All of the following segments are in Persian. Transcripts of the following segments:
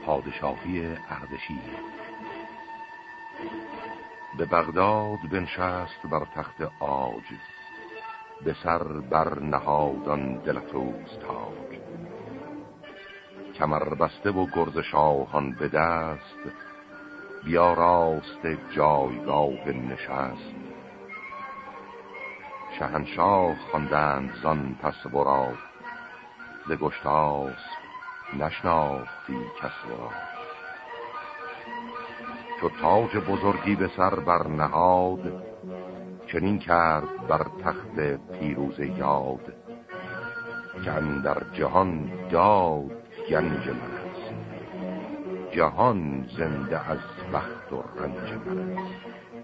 پادشاهی اردشیر. به بغداد بنشست بر تخت عاج، به سر بر نهادان دلفروز تاج. کمر بسته و گرز شاهان به دست، بیا راست جایگاه نشست. شهنشاه خواندند زان پس ورا، ز گشتاسپ نشناختی کس ورا. چو تاج بزرگی به سر بر نهاد، چنین کرد بر تخت پیروز یاد. که اندر جهان داد گنج من است، جهان زنده از بخت و رنج من است.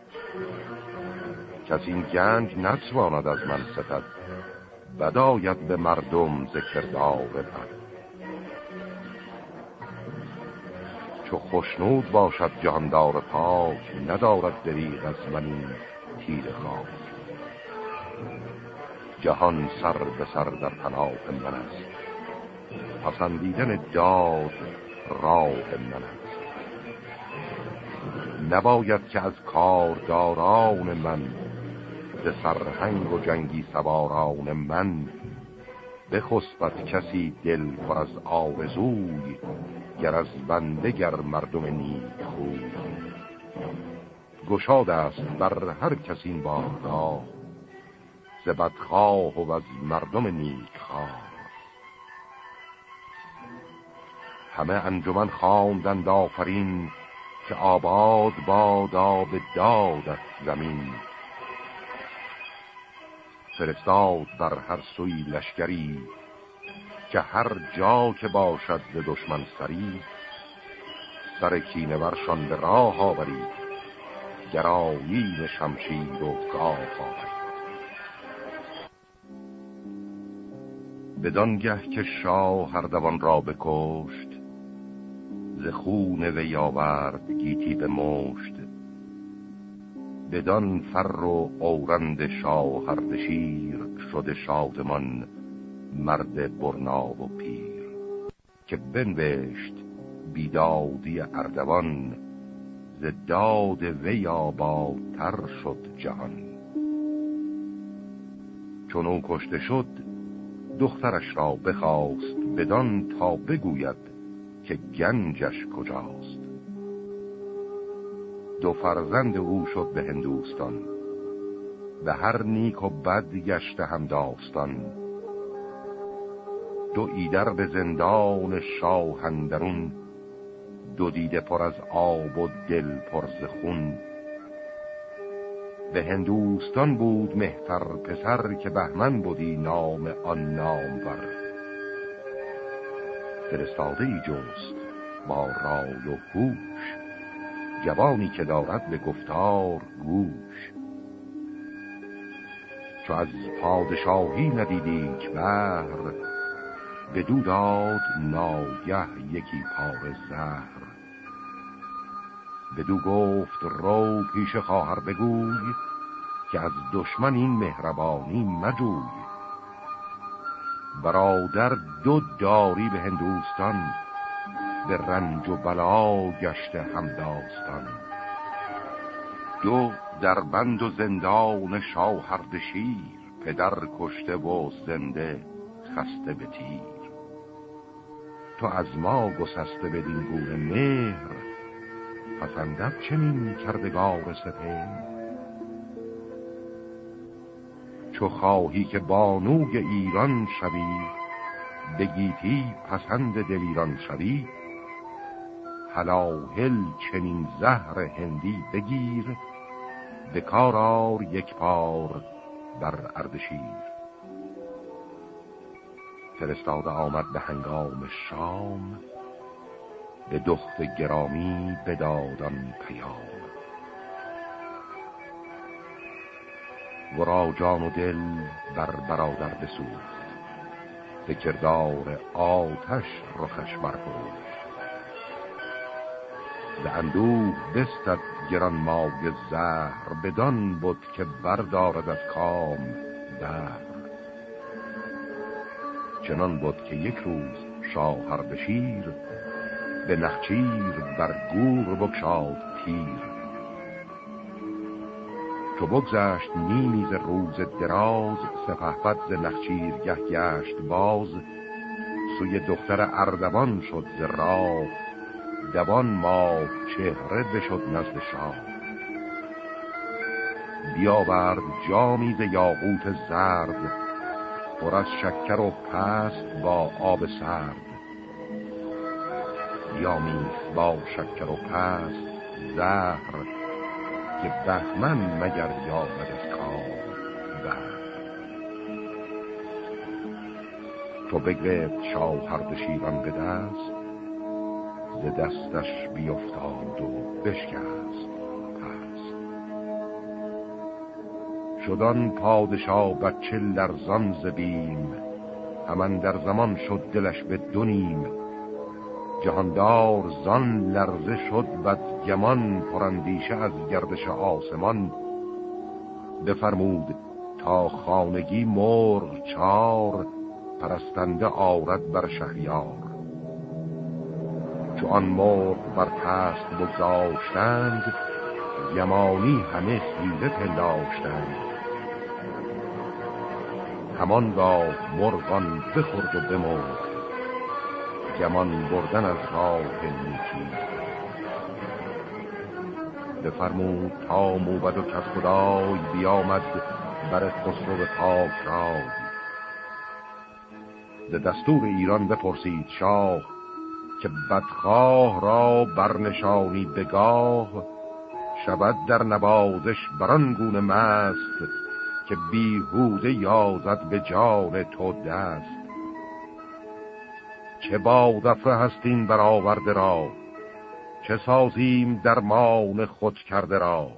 کس این گنج نتواند از من ستد، بد آید به مردم ز کردار بد. چو خشنود باشد جهاندار پاک، ندارد دریغ از من این تیر خاک. جهان سر به سر در پناه من است، پسندیدن داد راه من است. نباید که از کارداران من، ز سرهنگ و جنگی سواران من، بخسبد کسی دل پر از آرزوی، گر از بنده گر مردم نیک خوی. گشاد است بر هر کسی این بارگاه، ز بدخواه و از مردم نیک خواه. همه انجمن خواندند آفرین، که آباد بادا به دادت زمین. فرستاد بر هر سوی لشکری، که هر جا که باشد ز دشمن سری. سر کینه ورشان به راه آورید، گرایین شمشیر و گاه آورید. بدانگه که شاه اردوان را بکشت، ز خون وی آورد گیتی به مشت. بدان فر و اورند شاه اردشیر، شده شادمان مرد برنا و پیر. که بنوشت بیدادی اردوان، ز داد وی آبادتر شد جهان. چون او کشته شد دخترش را بخواست، بدان تا بگوید که گنجش کجاست. دو فرزند او شد به هندوستان، به هر نیک و بد گشته هم داستان. دو ایدر به زندان شاه اندرون، دو دیده پر از آب و دل پر ز خون. به هندوستان بود مهتر پسر، که بهمن بودی نام آن نامور. فرستاده ای جست با رای و هوش، جوانی که دارد به گفتار گوش. چو از پادشاهی ندیدی که بهر، بدو داد ناگه یکی پاره زهر. بدو گفت رو پیش خواهر بگوی، که از دشمن این مهربانی مجوی. برادر دو داری به هندوستان، به رنج و بلا گشته هم داستان. دو در بند و زندان شاه اردشیر، پدر کشته و زنده خسته به تیر. تو از ما گسسته بدین گونه مهر، پسندد چنین کردگار سپهر. چو خواهی که بانوی ایران شوی، به گیتی پسند دلیران شوی. هلاهل چنین زهر هندی بگیر، به کار آر یک بار بر اردشیر. فرستاده آمد به هنگام شام، به دخت گرامی بدادان پیام. ورا جان و دل بر برادر بسوخت، به کردار آتش رخش برفروخت. به اندوه بستد گران مایه زهر، بدان بود که بردارد از کام بهر. چنان بود که یک روز شاه اردشیر، به نخچیر بر گور بگشاد تیر. چو بگذشت نیمی ز روز دراز، سپهبد ز نخچیرگه گشت باز. سوی دختر اردوان شد ز راه، دوان ماه چهره بشد نزد شاه. بیاورد جامی ز یاقوت زرد، پر از شکر و پست با آب سرد. بیامیخت با شکر و پست زهر، که بهمن مگر یابد از کار بر. چو بگرفت شاه هر شیران به دست، ز دستش بیفتاد و بشکست پست. شدان پادشاه بچه لرزان ز بیم، همان در زمان شد دلش به دو نیم. جهاندار زان لرزه شد بدگمان، پراندیشه از گردش آسمان. بفرمود تا خانگی مرغ چار، پرستنده آرد بر شهریار. چو آن مرغ بر پست بگذاشتند، یمانی همه خیره پنداشتند. همانگاه مرغان بخورد و بمرد، گمان بردن از راه نیکی. بفرمود تا موبد و کدخدای، بیامد بر خسرو پاک رای. ز دستور ایران بپرسید شاه، که بدخواه را برنشانی بگاه. شود در نوازش بران گونه مست، که بیهوده یازد به جان تو دست. چه بازافره هستین برآورده را، چه سازیم درمان خود کرده را.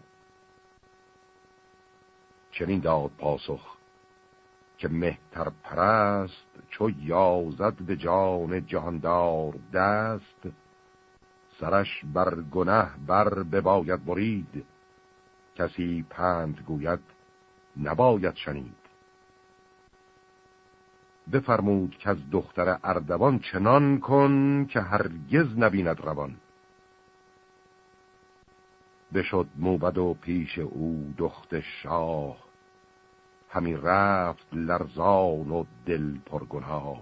چنین داد پاسخ که مهتر پرست، چو یازد به جان جهاندار دست. سرش بر گنه بر بباید برید، کسی پند گوید نباید شنید. بفرمود که از دختر اردوان چنان کن، که هرگز نبیند روان. بشد موبد و پیش او دخت شاه، همی رفت لرزان و دل پرگناه.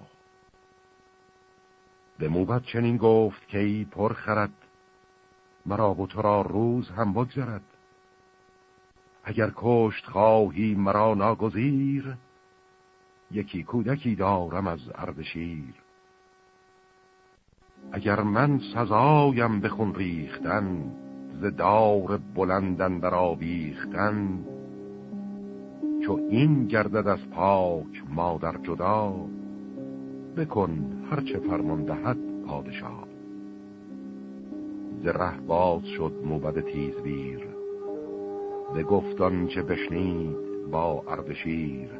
به موبد چنین گفت که ای پرخرد، مرا و تو را روز هم بگذرد. اگر کشت خواهی مرا ناگزیر، یکی کودکی دارم از اردشیر. اگر من سزایم به خون ریختن، ز دار بلندن در آویختن. چو این گردد از پاک مادر جدا، بکن هرچه فرمان دهد پادشاه. ز ره باز شد موبد تیزویر، به گفتان چه بشنید با اردشیر.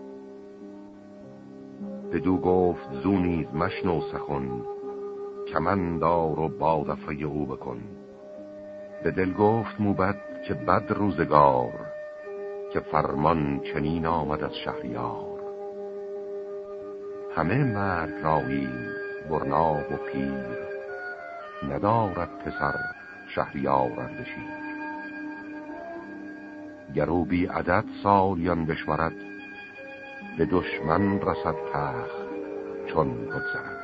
بدو گفت زو نیز مشنو سخن، کمندار و بازافره او بکن. به دل گفت موبد که بد روزگار، که فرمان چنین آمد از شهریار. همه مرد راییم برنا و پیر، ندارد پسر شهریار اردشیر. گرو بی عدد سالیان بشمرد، به دشمن رسد تخت چون بگذرد.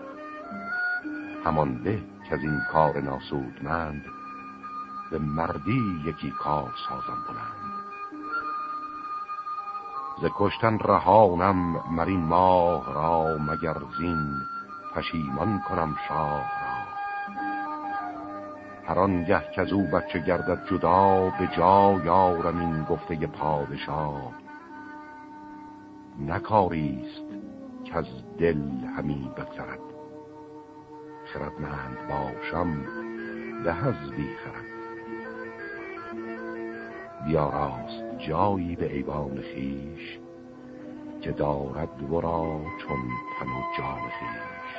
همان به که از این کار ناسودمند، به مردی یکی کار سازم بلند. ز کشتن رهانم مرین ماه را، مگر زین پشیمان کنم شاه را. هر آنگه که از او بچه گردد جدا، به جا یارم این گفته پادشاه. نکاریست که از دل همی بگذرد، خردمند باشم به از بی خرد. بیاراست جایی به ایوان خیش، که دارد ورا چون تن و جان خیش.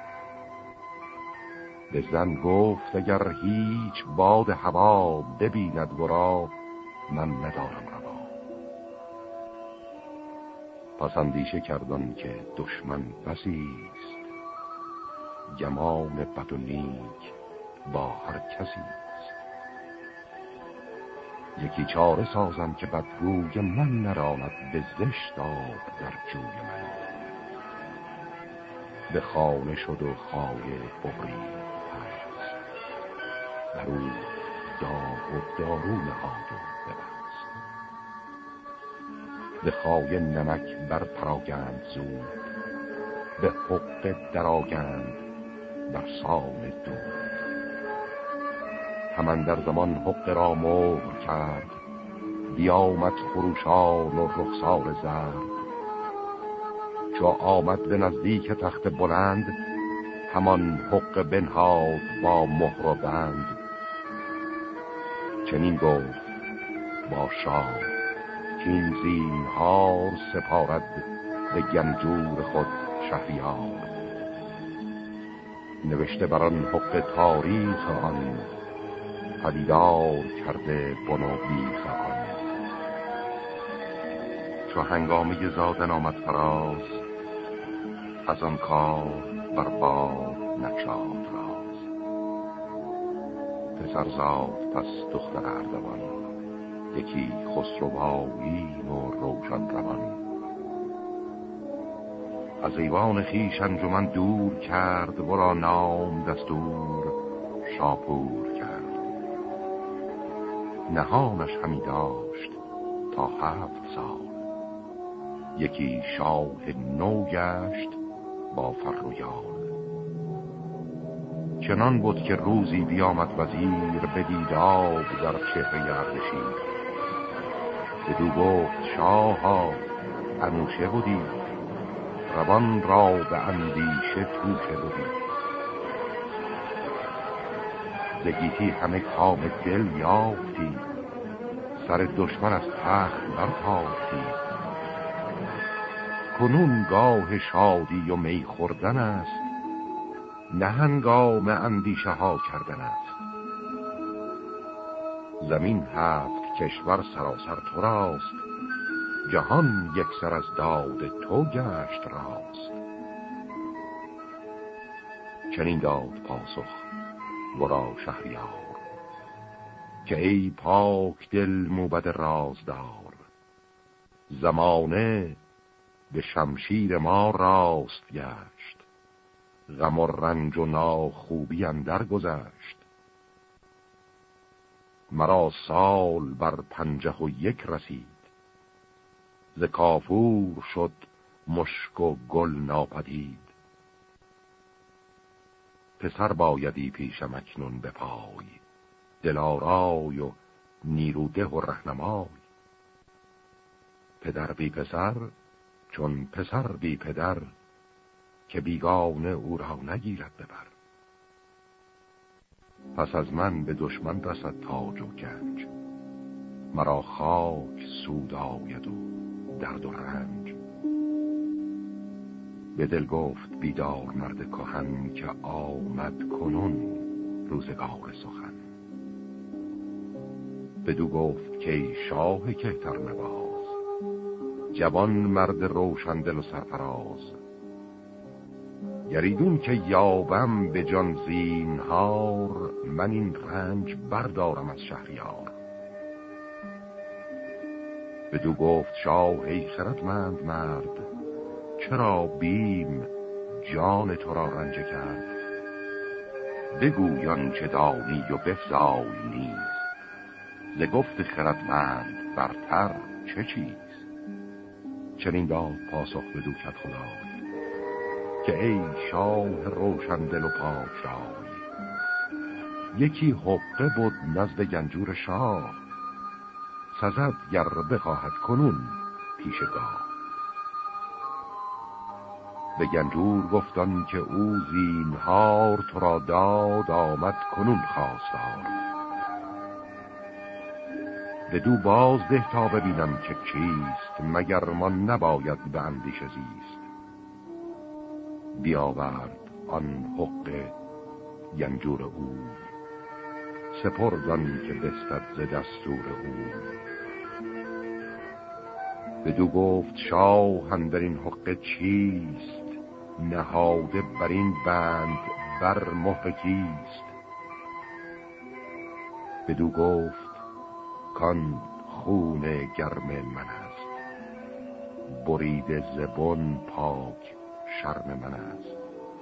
به زن گفت اگر هیچ باد هوا، ببیند ورا من ندارم روا. پس اندیشه کردن که دشمن بسیست، گمان بد و نیک با هر کسی است. یکی چاره سازم که بدگوی من نراند به زشت آب در جوی من. به خانه شد و خایه ببرید هست، بر او داغ و دارو نهاد و ببست. به خایه نمک بر پراگند زود، به حقه دراگند بر سان دود. همان در زمان حقه را مهر کرد، بیامد خروشان و رخسار زرد. چو آمد به نزدیک تخت بلند، همان حقه بنهاد با مهر و بند. چنین گفت با شاه کین زینهار سپارد به گنجور خود شهریار. نوشته بر آن حقه تاریخ آن، پدیدار کرده بن و بیخ آن. چو هنگامه زادن آمد فراز، از آن کار بر باد نگشاد راز. پسر زاد پس دختر اردوان، یکی خسروآیین و روشن روان. از ایوان خویش انجمن دور کرد، ورا نام دستور شاپور کرد. نهانش همی داشت تا 7 سال، یکی شاه نو گشت با فر و یال. چنان بود که روزی بیامد وزیر، بدید آب در چهره اردشیر. بدو گفت شاها انوشه بودی، روان را به اندیشه توشه بودی. زگیتی همه کام دل یافتی، سر دشمن از تخت برتافتی. کنون گاه شادی و می خوردن است، نه هنگام اندیشه ها کردن است. زمین 7 کشور سراسر تو راست، جهان یک سر از داد تو گشت راست. چنین داد پاسخ ورا شهریار، که ای پاک دل موبد رازدار. زمانه به شمشیر ما راست گشت، غم و رنج و ناخوبی اندر گذشت. مرا سال بر 51 رسید، ز کافور شد مشک و گل ناپدید. پسر بایدی پیشم اکنون به پای، دلارای و نیروده و رهنمای. پدر بی پسر چون پسر بی پدر، که بیگانه او را نگیرد ببر. پس از من به دشمن رسد تاج و گنج، مرا خاک سود آید و درد و رنج. به دل گفت بیدار مرد کهن، که آمد کنون روزگار سخن. بدو گفت که ای شاه کهتر نواز، جوان مرد روشندل و سرفراز. گریدون که یابم به جان زینهار، من این رنج بردارم از شهریار. بدو گفت شاه ای خردمند مرد، چرا بیم جان تو را رنجه کرد. بگویان چه دانی و بفزای نیز، ز گفت خردمند برتر چه چیز. چنین داد پاسخ بدو کدخدای، که ای شاه روشندل و پاک رای. یکی حقه بود نزد گنجور شاه، سزد گر بخواهد کنون پیشگاه. به گنجور گفتن که او زینهار، تو را داد آمد کنون خواستار. بدو باز ده تا ببینم که چیست، مگر من نباید به اندیشه زیست. بیاورد آن حقه گنجور او، سپردان که بستد ز دستور او. بدو گفت شاه اندر این حقه چیست، نهاده بر این بند بر مهر کیست؟ بدو گفت کان خون گرم من است، برید زبون پاک شرم من است.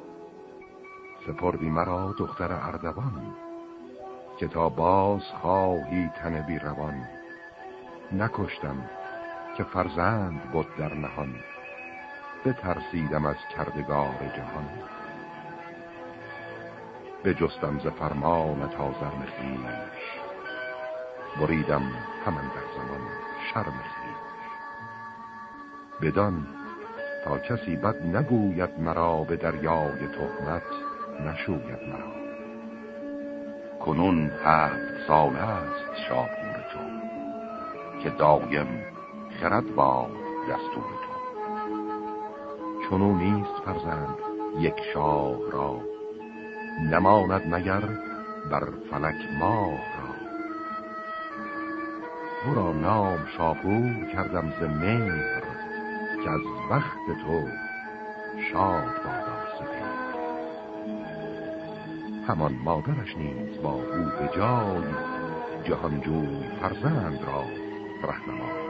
سپردی مرا دختر اردوان، که تا باز خواهی تن بی روان. نکشتم که فرزند بود در نهان، بترسیدم از کردگار جهان. بجستم ز فرمانت آزرم خویش، بریدم همان در زمان شرم خویش. بدان تا کسی بد نگوید مرا، به دریای تهمت نشوید مرا. کنون 7 سال است شاپور تو، که دایم خرد باد دستور تو. چونو نیست فرزند یک شاه را، نماند مگر بر فلک ماه را. تو را نام شاپور کردم ز مهر، که از بخت تو شاد بادا سپهر. همان مادرش نیز با او به جای، جهانجوی فرزند را رهنمای.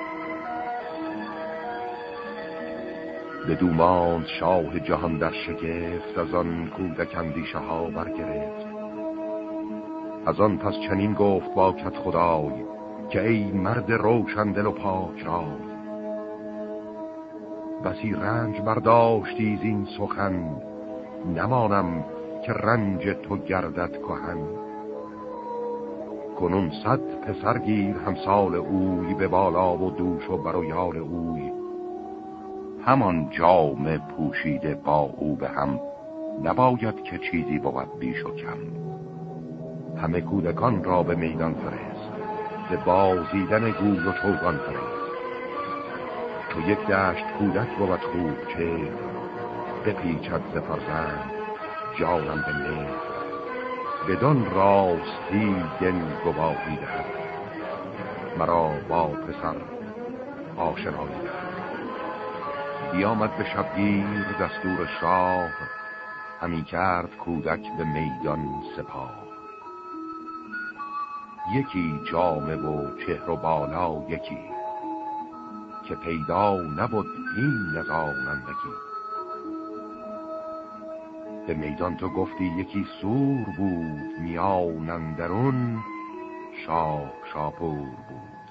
بدو ماند شاه جهان در شگفت، از آن کودک اندیشه ها برگرفت. از آن پس چنین گفت با کدخدای، که ای مرد روشن دل و پاک رای. بسی رنج برداشتی زین سخن، نمانم که رنج تو گردد کهن. کنون 100 پسر گیر همسال اوی، به بالا و دوش و بر و یال اوی. همان جامه پوشیده با او به هم، نباید که چیزی بود بیش و کم. همه کودکان را به میدان فرست، به بازیدن گوی و چوگان فرست. تو یک دشت کودک بود خوب چهر، بپیچد ز فرزند جانم به مهر. بدان راستی دل گواهی دهد، مرا با پسر آشنایی دهد. بیامد به شبگیر دستور شاه، همی کرد کودک به میدان سپاه. یکی جامه و چهر و بالا یکی، که پیدا نبود این از آنندگی. به میدان تو گفتی یکی سور بود، میان اندرون شاه شاپور بود.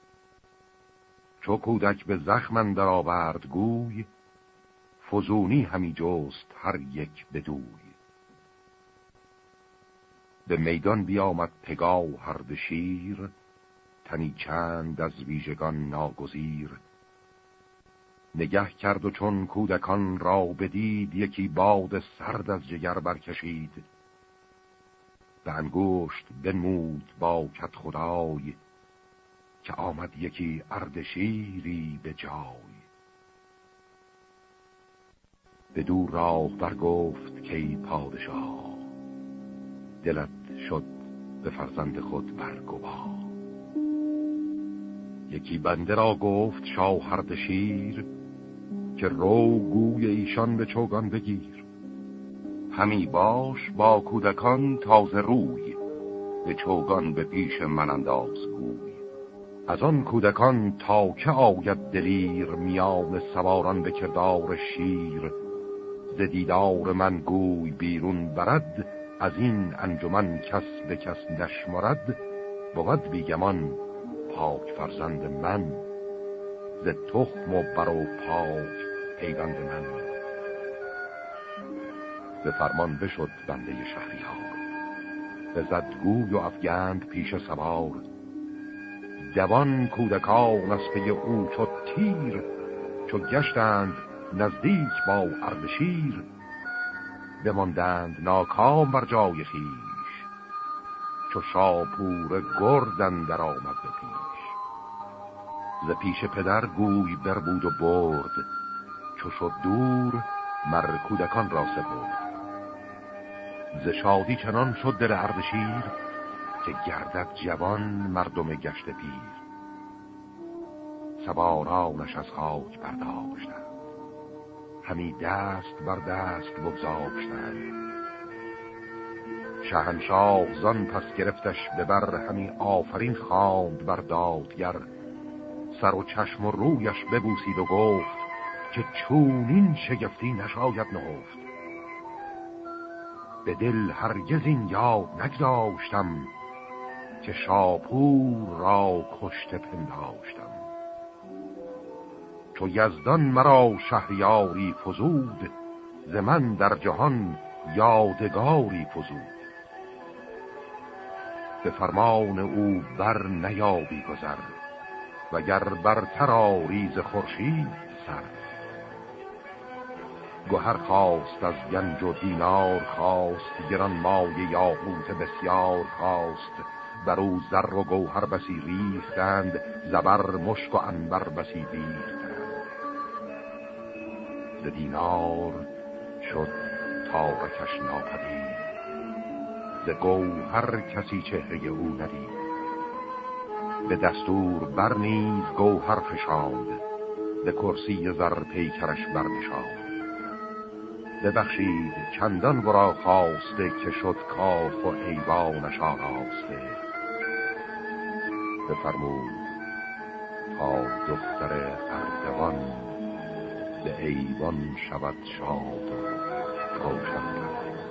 چو کودک به زخم اندر آورد گوی، فزونی همی جست هر یک بدوی. به میدان بیامد پگاه اردشیر، تنی چند از ویژگان ناگزیر. نگه کرد و چون کودکان را بدید، یکی باد سرد از جگر برکشید. به انگشت بنمود با کدخدای، که آمد یکی اردشیری به جای. بدو راه برگفت که ای پادشاه، دلت شد به فرزند خود برگواه. یکی بنده را گفت شاه اردشیر، که رو گوی ایشان به چوگان بگیر. همی باش با کودکان تازه روی، به چوگان به پیش من انداز گوی. از آن کودکان تا که آید دلیر، میان سواران به کردار شیر. ز دیدار من گوی بیرون برد، از این انجمن کس به کس نشمرد. بود بیگمان پاک فرزند من، ز تخم و بر و پاک پیوند من. به فرمان بشد بنده شهریار، بزد گوی و افگند پیش سوار. جوان کودکان از پی او چو تیر، چو گشتند نزدیک با اردشیر. بماندند ناکام بر جای خویش، چو شاپور گرد اندر آمد به پیش. ز پیش پدر گوی بربود و برد، چو شد دور مر کودکان را سپرد. ز شادی چنان شد دل اردشیر، که گردد جوان مردم گشت پیر. سوارانش از خاک برداشتند، همی دست بر دست بگذاشتند. شهنشاه زان پس گرفتش ببر، همی آفرین خواند بر دادگر. سر و چشم و رویش ببوسید و گفت، که چونین شگفتی نشاید نهفت. به دل هرگز این یاد نگذاشتم، که شاپور را کشته پنداشتم. چو یزدان مرا شهریاری فزود، ز من در جهان یادگاری فزود. به فرمان او بر نیابی گذر، وگر برتر آری ز خورشید سر. گوهر خواست از گنج و دینار خواست، گران مایه یاقوت بسیار خواست. بر او زر و گوهر بسی ریختند، زبر مشک و عنبر بسی بیختند. ز دینار شد تارکش ناپدید، ز گوهر کسی چهره او ندید. به دستور بر نیز گوهر فشاند، ز کرسی زر پیکرش برنشاند. ببخشید چندان ورا خواسته، که شد کاخ و ایوانش آراسته. بفرمود تا دختر اردوان، به ایوان شود شاد و روشن.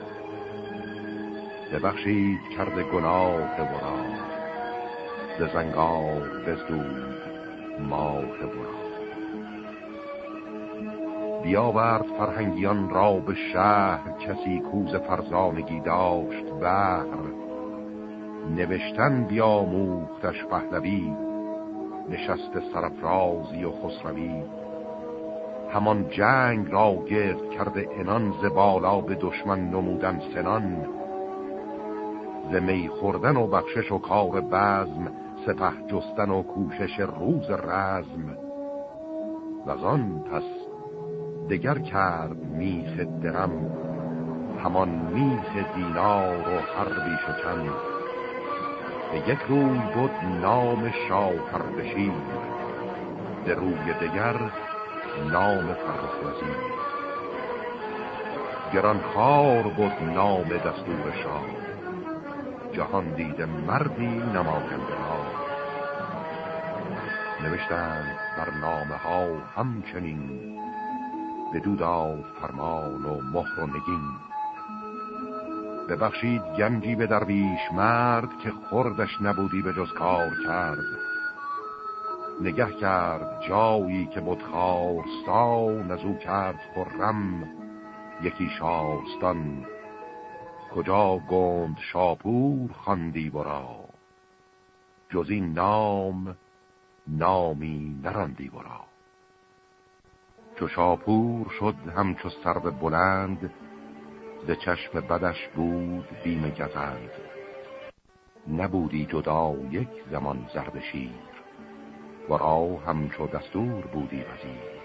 ببخشید کرده گناه ورا، ز زنگار بزدود ماه ورا. بیاورد فرهنگیان را به شهر، کسی کوز فرزانگی داشت بهر. نوشتن بیاموختش پهلوی، نشست سرافرازی و خسروی. همان جنگ را گرد کرده عنان، ز بالا به دشمن نمودن سنان. ز می خوردن و بخشش و کار بزم، سپه جستن و کوشش روز رزم. وزان پس دگر کرد میخ درم، همان میخ دینار و هر شکن. به یک روی بود نام شاپردشیر، به روی دگر نام فرخ وزیر. گرانخوار بود نام دستور شاه، جهان دیده مردی نماینده را. نوشتند بر نامه ها همچنین، بدو داد فرمان و مهر و نگین. ببخشید گنجی به درویش مرد، که خوردش نبودی به جز کار کرد. نگه کرد جایی که بود خارستان، از او کرد خرم یکی شارستان. کجا گند شاپور خواندی ورا، جز این نام نامی نراندی ورا. چو شاپور شد همچو سرو بلند، ز چشم بدش بود بیم گزند. نبودی جدا یک زمان زرد شیر، ورا همچو دستور بودی وزیر.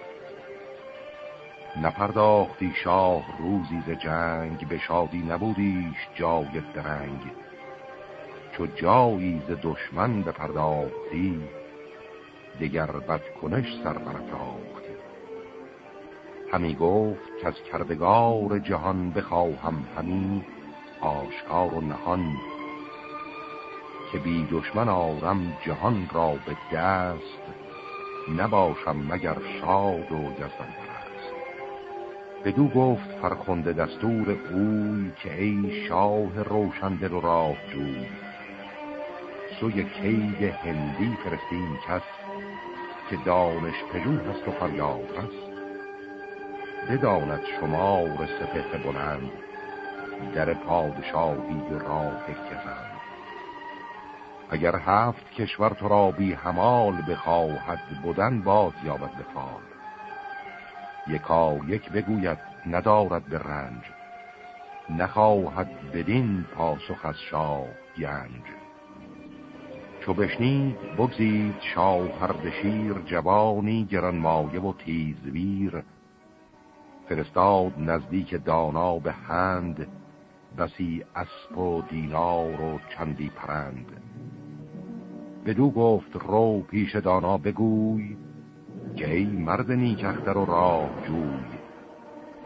نپرداختی شاه روزی ز جنگ، به شادی نبودیش جای درنگ. چو جایی ز دشمن بپرداختی، دگر بدکنش سر برافراختی. همی گفت که از کردگار جهان، بخواهم همی آشکار و نهان. که بی دشمن آرم جهان را به دست، نباشم مگر شاد و یزدان پرست. بدو گفت فرخنده دستور اوی، که ای شاه روشندل و راه جوی. سوی کید هندی فرستیم کس، که دانش پژوه هست و فریاد هست. بداند شمار سپهر بلند، در پادشاهی و راه گزند. اگر 7 کشور تو را بی همال، بخواهد بودن باز یابد به فال. یکا یک بگوید ندارد به رنج، نخواهد بدین پاسخ از شاه گنج. چو بشنید بگزید شاپردشیر، جوانی گرانمایه و تیزویر. فرستاد نزدیک دانا به هند، بسی اسپ و دینار و چندی پرند. بدو گفت رو پیش دانا بگوی، که ای مرد نیک اختر و راه جوی.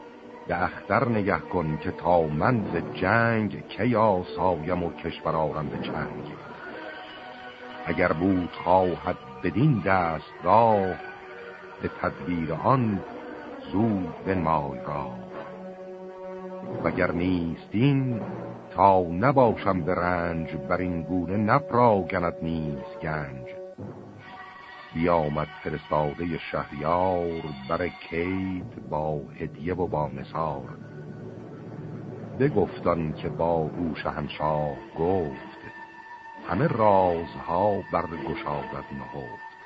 به اختر نگه کن که تا من ز جنگ کی آسایم و کشور آرم به چنگ. اگر بود خواهد بدین دستگاه به تدبیر آن زود بنمای راه. وگر نیستین تا نباشم به رنج بر این گونه نپراگند نیز گنج. بیامد فرستاده شهریار بر کید با هدیه و با نثار. بگفتان که با او شهنشاه گفت همه رازها برگشادت نهفت.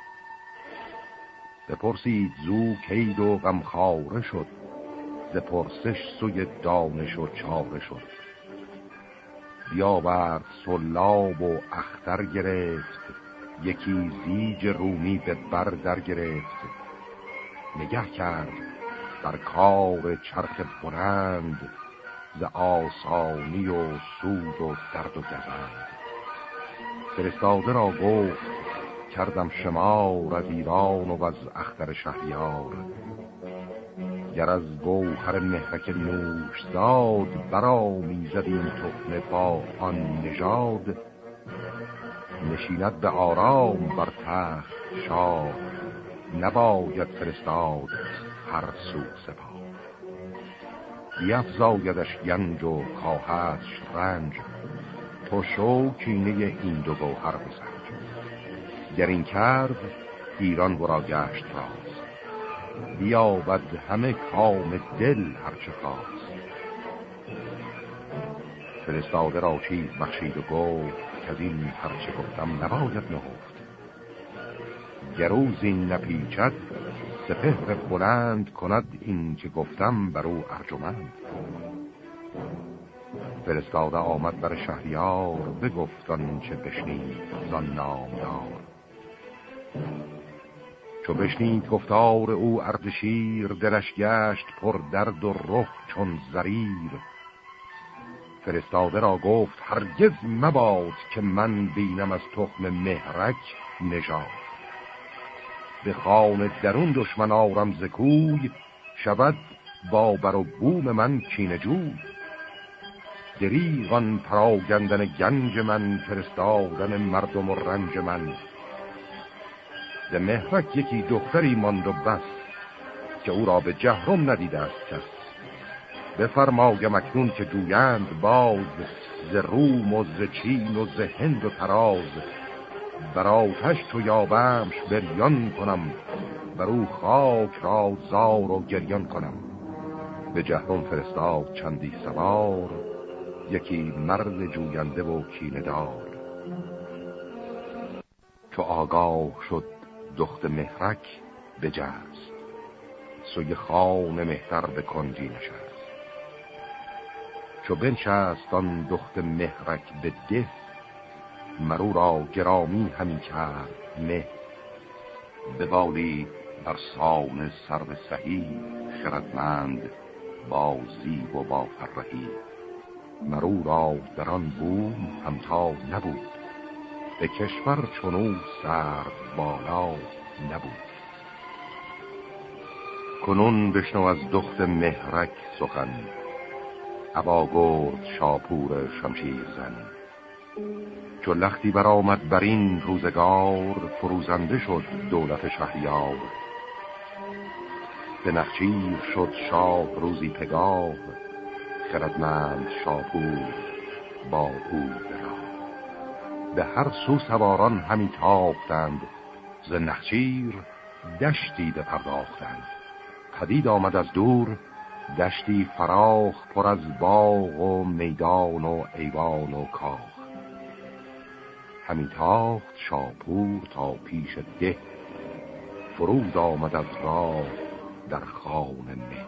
بپرسید زو کید و غمخواره شد ز پرسش سوی دانش و چاره شد. بیاورد سلاب و اختر گرفت یکی زیج رومی به بر در گرفت. نگه کرد بر کار چرخ بلند ز آسانی و سود و درد و گزند. فرستاده را گفت کردم شمار از ایران و از اختر شهریار. گر از گوهر مهرک نوش زاد برآمیزد این تخمه با آن نژاد. نشیند به آرام بر تخت شاه نباید فرستاد هر سو سپاه. بیفزایدش گنج و کاهش رنج تو شو کینه این دو گوهر بسنج. گر این کرد ایران ورا گشت راست بیابد همه کام دل هرچه خواست. فرستاده را چیز بخشید و گفت که از این هرچه گفتم نباید نهفت. گروز این نپیچد سپهر بلند کند این که گفتم بر او ارجمند. فرستاده آمد بر شهریار بگفتان چه بشنید زان نامدار. چو بشنید گفتار او اردشیر دلش گشت پر درد و رخ چون زریر. فرستاده را گفت هرگز مباد که من بینم از تخم مهرک نژاد. به خانه درون دشمن آرم ز کوی شود با بر و بوم من کینه جوی. دریغان پراگندن گنج من فرستادن مردم و رنج من. ز مهرک یکی دختری ماند و بس که او را به جهرم ندیده است کس. بفرمایم اکنون که جویند باز ز روم و ز چین و ز هند و تراز. بر آتش تو یابمش بریان کنم بر او خاک را زار و گریان کنم. به جهرم فرستاد چندی سوار یکی مرد جوینده و کینه دار. چو آگاه شد دخت مهرک بجست سوی خان مهتر به کنجی نشست. چو بنشست آن دخت مهرک به ده مرو را گرامی همی کرد مه. ببالید بر سان سرو سهی خردمند با زیب و با فرهی. مرو را در آن بوم همتا نبود به کشور چنو سر بالا نبود. کنون بشنو از دخت مهرک سخن ابا گرد شاپور شمشیر زن. چو لختی برآمد بر این روزگار فروزنده شد دولت شهریار. به نخچیر شد شاه روزی پگاه خردمند شاپور با او براه. به هر سو سواران همی تاختند ز نخچیر دشتی بپرداختند. پدید آمد از دور دشتی فراخ پر از باغ و میدان و ایوان و کاخ. همی تاخت شاپور تا پیش ده فرود آمد از راه در خانه مه.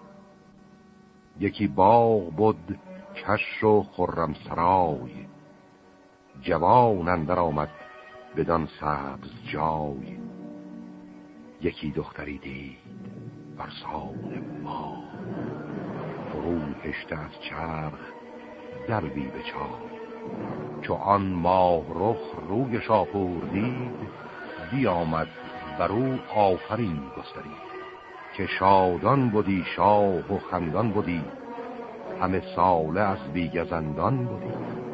یکی باغ بود کش و خرم سرای جوان اندر آمد بدان سبز جای. یکی دختری دید بر سان ما فرو هشته از چرخ دلوی به چاه. چو آن ماه رخ روی شاپور دید بیامد بر او آفرین گسترید. که شادان بودی شاه و خندان بودی، همه ساله از بیگزندان بودی.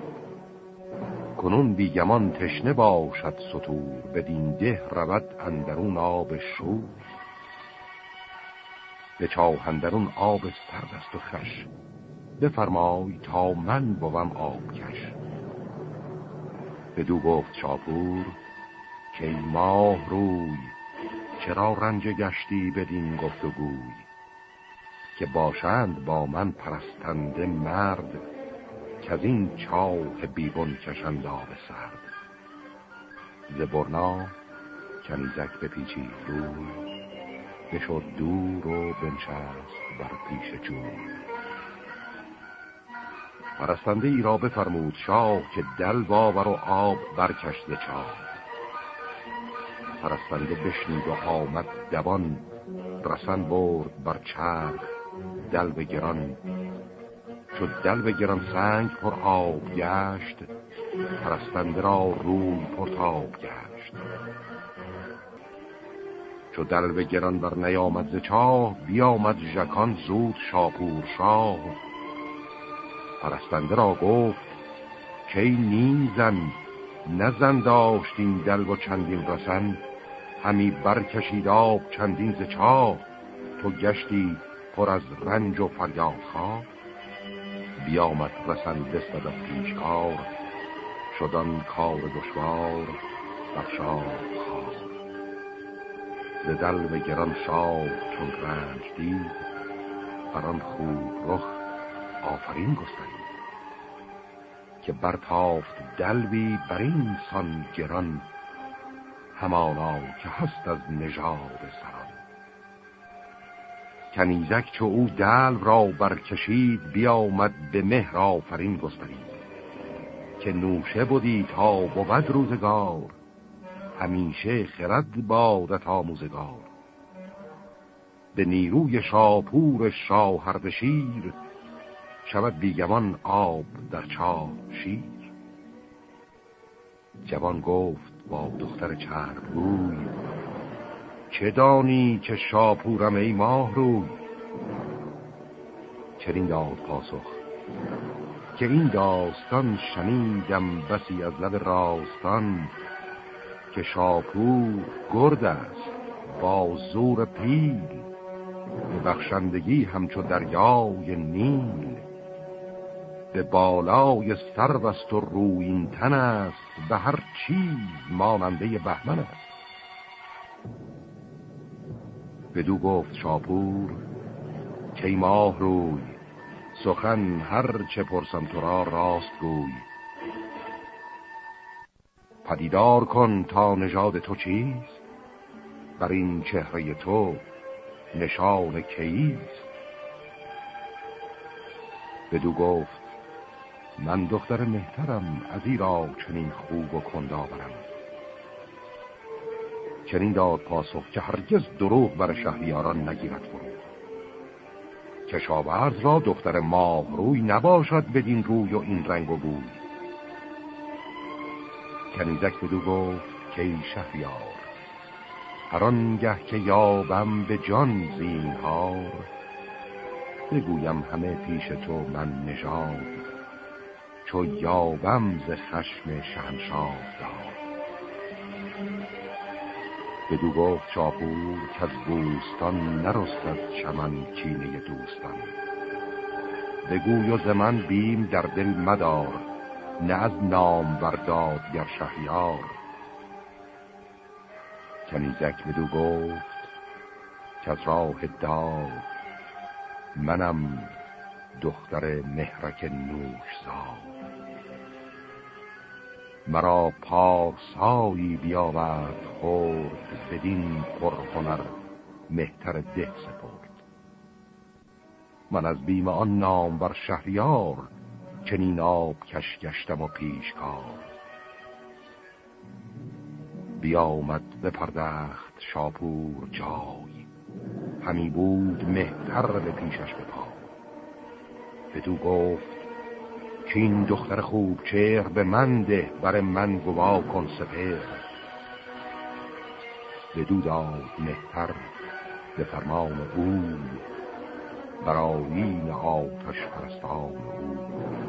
کنون بیگمان تشنه باشد ستور، بدین ده رود اندرون آب شور. به چاه اندرون آب سرد است و خوش، بفرمای تا من بوم آبکش. بدو گفت شاپور که ای ماه روی، چرا رنج گشتی بدین گفت و گوی. که باشند با من پرستنده مرد، که از این چاه بیبون کشند آب سرد. ز برنا کنیزک بپیچید روی، بشد دور و بنشست بر پیش جوی. پرستنده ای را بفرمود شاه، که دل باور و آب برکش ز چاه. پرستنده بشنید و آمد دوان، رسن برد بر چرخ دل به گران. شد دل به گران سنگ پر آب گشت، پرستنده را روی پرتاب گشت. شد دل به گران بر نیامد ز چاه، بیامد ژکان زود شاپور شاه. پرستنده را گفت که ای نیزن، نزن داشتین دل و چندین رسن. همی برکشید آب چندین ز چاه، تو گشتی پر از رنج و فریاد خواه. بیامد رسن بستد از پیشکار، شدان کار دشوار بر شاه خواه. ز دل به گران شاه چون رنج دید، بران خوب رخ آفرین گسترید. که برتافت دلوی بر این سان گران، همانا که هست از نژاد سران. کنیزک چو او دلو را برکشید، بیامد به مهر آفرین گسترید. که نوشه بودی تا بود روزگار، همیشه خرد بادت آموزگار. به نیروی شاپور شاهردشیر، شود بیگمان آب در چاه شیر. جوان گفت با دختر چرب روی، چه دانی که شاپورم ای ماه روی. چنین داد پاسخ که این داستان، شنیدم بسی از لب راستان. که شاپور گرد است با زور پیل، به بخشندگی همچو دریای نیل. به بالای سرو است و رویین تن است، به هر چیز ماننده بهمن است. بدو گفت شاپور که ای ماه روی، سخن هر چه پرسم تو را راست گوی. پدیدار کن تا نژاد تو چیست، بر این چهره تو نشان کیست. بدو گفت من دختر مهترم، از ایرا چنین خوب و کندآورم. چنین داد پاسخ که هرگز دروغ بر شهریاران نگیرد فرو. کشاورز را دختر ماه روی، نباشد بدین روی و این رنگ و بوی. کنیزک بدو گفت که ای شهریار، هر آنگه که یابم به جان زینهار. بگویم همه پیش تو من نژاد، چو یابم ز خشم شهنشاه داد. بدو گفت شاپور که از بوستان، نرستد چمن کینه دوستان. بگوی و ز من بیم در دل مدار، نه از نام برداد گر شهریار. کنیزک بدو گفت که از راه داد، منم دختر مهرک نوشزاد. مرا پارسایی بیاورد خورد، بدین پرهنر مهتر ده سپرد. من از بیم آن نام بر شهریار، چنین آب کش گشتم و پیشکار. بیامد بپردخت شاپور جای، همی بود مهتر به پیشش به پای. بدو گفت که این دختر خوب چهر، به من ده بر من گوا کن سپهر. بدو داد مهتر به فرمان او بر آیین آتش پرستان او.